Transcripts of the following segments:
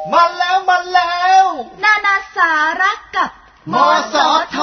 มาแล้วนานาสาระกับมสท.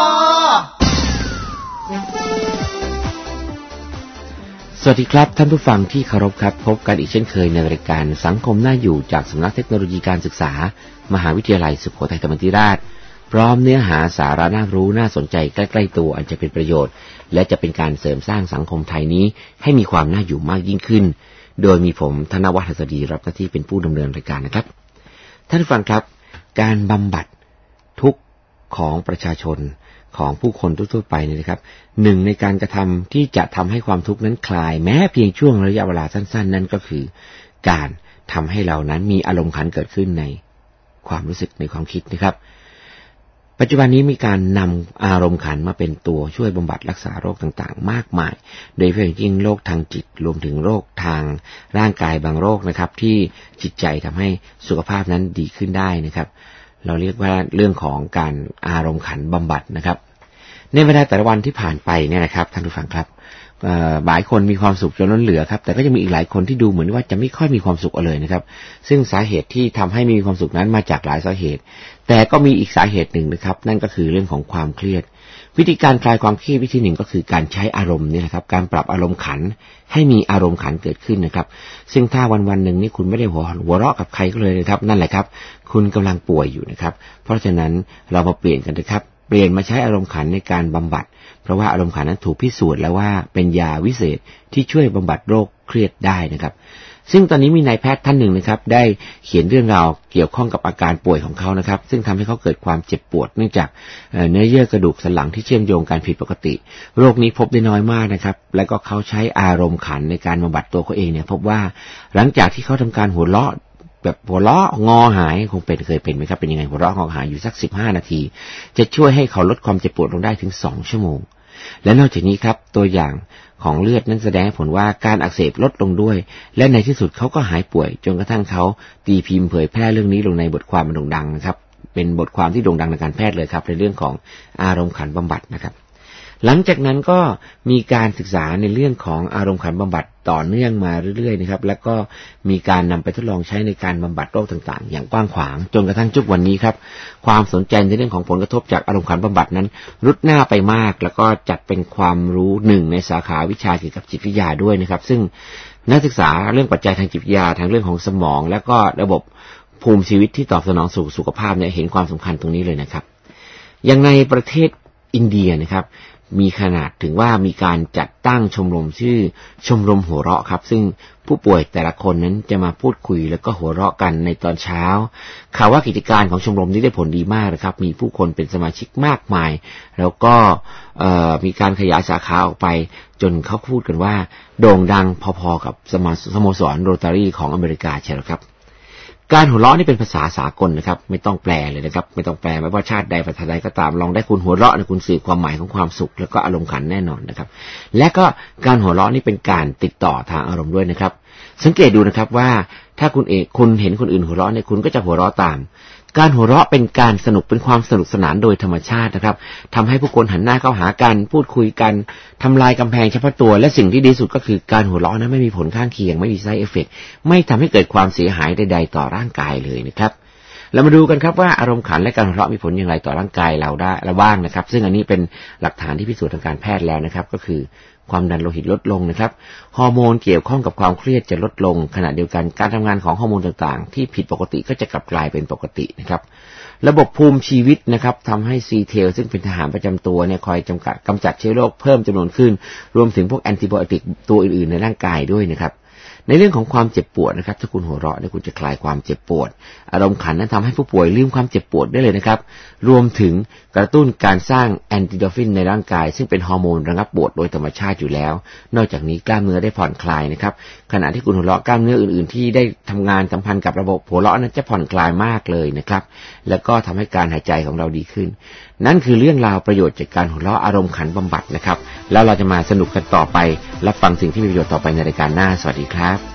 สวัสดีครับท่านผู้ฟังที่เคารพครับพบกันอีกเช่นเคยในรายการสังคมน่าอยู่จากสำนักเทคโนโลยีการศึกษามหาวิทยาลัยสุโขทัยธรรมาธิราชพร้อมเนื้อหาสาระน่ารู้น่าสนใจใกล้ๆตัวอันจะเป็นประโยชน์และจะเป็นการเสริมสร้างสังคมไทยนี้ให้มีความน่าอยู่มากยิ่งขึ้นโดยมีผมธนวัฒน์ หัสดีรับหน้าที่เป็นผู้ดำเนินรายการนะครับท่านผู้ฟังครับการบำบัดทุกข์ของประชาชนของผู้คนทั่วๆไปนี่นะครับหนึ่งในการกระทำที่จะทำให้ความทุกข์นั้นคลายแม้เพียงช่วงระยะเวลาสั้นๆนั่นก็คือการทำให้เรานั้นมีอารมณ์ขันเกิดขึ้นในความรู้สึกในความคิดนะครับปัจจุบันนี้มีการนำอารมณ์ขันมาเป็นตัวช่วยบำบัดรักษาโรคต่างๆมากมายโดยเฉพาะอย่างยิ่งโรคทางจิตรวมถึงโรคทางร่างกายบางโรคนะครับที่จิตใจทำให้สุขภาพนั้นดีขึ้นได้นะครับเราเรียกว่าเรื่องของการอารมณ์ขันบำบัดนะครับในเวลาแต่ละวันที่ผ่านไปเนี่ยนะครับท่านผู้ฟังครับหลายคนมีความสุขจนล้นเหลือครับแต่ก็ยังมีอีกหลายคนที่ดูเหมือนว่าจะไม่ค่อยมีความสุขเลยนะครับซึ่งสาเหตุที่ทำให้ไม่มีความสุขนั้นมาจากหลายสาเหตุแต่ก็มีอีกสาเหตุหนึ่งนะครับนั่นก็คือเรื่องของความเครียดวิธีการคลายความเครียดวิธีหนึ่งก็คือการใช้อารมณ์นี่นะครับการปรับอารมณ์ขันให้มีอารมณ์ขันเกิดขึ้นนะครับซึ่งถ้าวันๆนึงนี่คุณไม่ได้หัวเราะกับใครก็เลยนะครับนั่นแหละครับคุณกำลังป่วยอยู่นะครับเพราะฉะนั้นเรามาเปลี่ยนกันนะครับเปลี่ยนมาใช้อารมณ์ขันในการบำบัดเพราะว่าอารมณ์ขันนั้นถูกพิสูจน์แล้วว่าเป็นยาวิเศษที่ช่วยบำบัดโรคเครียดได้นะครับซึ่งตอนนี้มีนายแพทย์ท่านหนึ่งนะครับได้เขียนเรื่องราวเกี่ยวข้องกับอาการป่วยของเขานะครับซึ่งทำให้เขาเกิดความเจ็บปวดเนื่องจากเนื้อเยื่อกระดูกสันหลังที่เชื่อมโยงกันผิดปกติโรคนี้พบได้น้อยมากนะครับแล้วก็เขาใช้อารมณ์ขันในการบำบัดตัวเขาเองเนี่ยพบว่าหลังจากที่เขาทำการหัวเราะแบบหัวเราะงอหายคงเคยเป็นไหมครับเป็นยังไงหัวเราะงอหายอยู่สัก15นาทีจะช่วยให้เขาลดความเจ็บปวดลงได้ถึง2ชั่วโมงและนอกจากนี้ครับตัวอย่างของเลือดนั้นแสดงผลว่าการอักเสบลดลงด้วยและในที่สุดเขาก็หายป่วยจนกระทั่งเขาตีพิมพ์เผยแพร่เรื่องนี้ลงในบทความโด่งดังนะครับเป็นบทความที่โด่งดังในการแพทย์เลยครับในเรื่องของอารมณ์ขันบำบัดนะครับหลังจากนั้นก็มีการศึกษาในเรื่องของอารมณ์ขันบำบัดต่อเนื่องมาเรื่อยๆนะครับแล้วก็มีการนำไปทดลองใช้ในการบำบัดโรคต่างๆอย่างกว้างขวางจนกระทั่งทุกวันนี้ครับความสนใจในเรื่องของผลกระทบจากอารมณ์ขันบำบัดนั้นรุดหน้าไปมากแล้วก็จัดเป็นความรู้หนึ่งในสาขาวิชาเกี่ยวกับจิตวิทยาด้วยนะครับซึ่งนักศึกษาเรื่องปัจจัยทางจิตวิทยาทางเรื่องของสมองแล้วก็ระบบภูมิชีวิตที่ตอบสนองสู่สุขภาพเนี่ยเห็นความสำคัญตรงนี้เลยนะครับอย่างในประเทศอินเดียนะครับมีขนาดถึงว่ามีการจัดตั้งชมรมชื่อชมรมหัวเราะครับซึ่งผู้ป่วยแต่ละคนนั้นจะมาพูดคุยแล้วก็หัวเราะกันในตอนเช้าข่าวว่ากิจการของชมรมนี้ได้ผลดีมากนะครับมีผู้คนเป็นสมาชิกมากมายแล้วก็มีการขยายสาขาออกไปจนเขาพูดกันว่าโด่งดังพอๆกับสโมสรโรตารี่ของอเมริกาใช่ไหมครับการหัวเราะนี่เป็นภาษาสากลนะครับไม่ต้องแปลเลยนะครับไม่ต้องแปลไม่ว่าชาติใดประเทศใดก็ตามลองได้คุณหัวเราะเนี่ยคุณสื่อความหมายของความสุขแล้วก็อารมณ์ขันแน่นอนนะครับและก็การหัวเราะนี่เป็นการติดต่อทางอารมณ์ด้วยนะครับสังเกตดูนะครับว่าถ้าคุณเห็นคนอื่นหัวเราะเนี่ยคุณก็จะหัวเราะตามการหัวเราะเป็นการสนุกเป็นความสนุกสนานโดยธรรมชาตินะครับทำให้ผู้คนหันหน้าเข้าหากันพูดคุยกันทำลายกำแพงเฉพาะตัวและสิ่งที่ดีสุดก็คือการหัวเราะนั้นไม่มีผลข้างเคียงไม่มี side effect ไม่ทำให้เกิดความเสียหายใดๆต่อร่างกายเลยนะครับเรามาดูกันครับว่าอารมณ์ขันและการหัวเราะมีผลอย่างไรต่อร่างกายเราได้และบ้างนะครับซึ่งอันนี้เป็นหลักฐานที่พิสูจน์ทางการแพทย์แล้วนะครับก็คือความดันโลหิตลดลงนะครับฮอร์โมนเกี่ยวข้องกับความเครียดจะลดลงขณะเดียวกันการทำงานของฮอร์โมนต่างๆที่ผิดปกติก็จะกลับกลายเป็นปกตินะครับระบบภูมิชีวิตนะครับทำให้ซีเทลซึ่งเป็นทหารประจำตัวเนี่ยคอยกำจัดเชื้อโรคเพิ่มจำนวนขึ้นรวมถึงพวกแอนติไบโอติกตัวอื่นๆในร่างกายด้วยนะครับในเรื่องของความเจ็บปวดนะครับถ้าคุณหัวเราะเนี่ยคุณจะคลายความเจ็บปวดอารมณ์ขันนั้นทำให้ผู้ป่วยลืมความเจ็บปวดได้เลยนะครับรวมถึงกระตุ้นการสร้างแอนติโดรฟินในร่างกายซึ่งเป็นฮอร์โมนระงับปวดโดยธรรมชาติอยู่แล้วนอกจากนี้กล้ามเนื้อได้ผ่อนคลายนะครับขณะที่คุณหัวเราะกล้ามเนื้ออื่นๆที่ได้ทำงานสัมพันธ์กับระบบหัวเราะนั้นจะผ่อนคลายมากเลยนะครับแล้วก็ทำให้การหายใจของเราดีขึ้นนั่นคือเรื่องราวประโยชน์จากการหัวเราะอารมณ์ขันบำบัดนะครับแล้วเราจะมาสนุกกันต่อไปรับฟังสิ่งที่มีประโยชน์ต่อไปในรายการหน้าสวัสดีครับ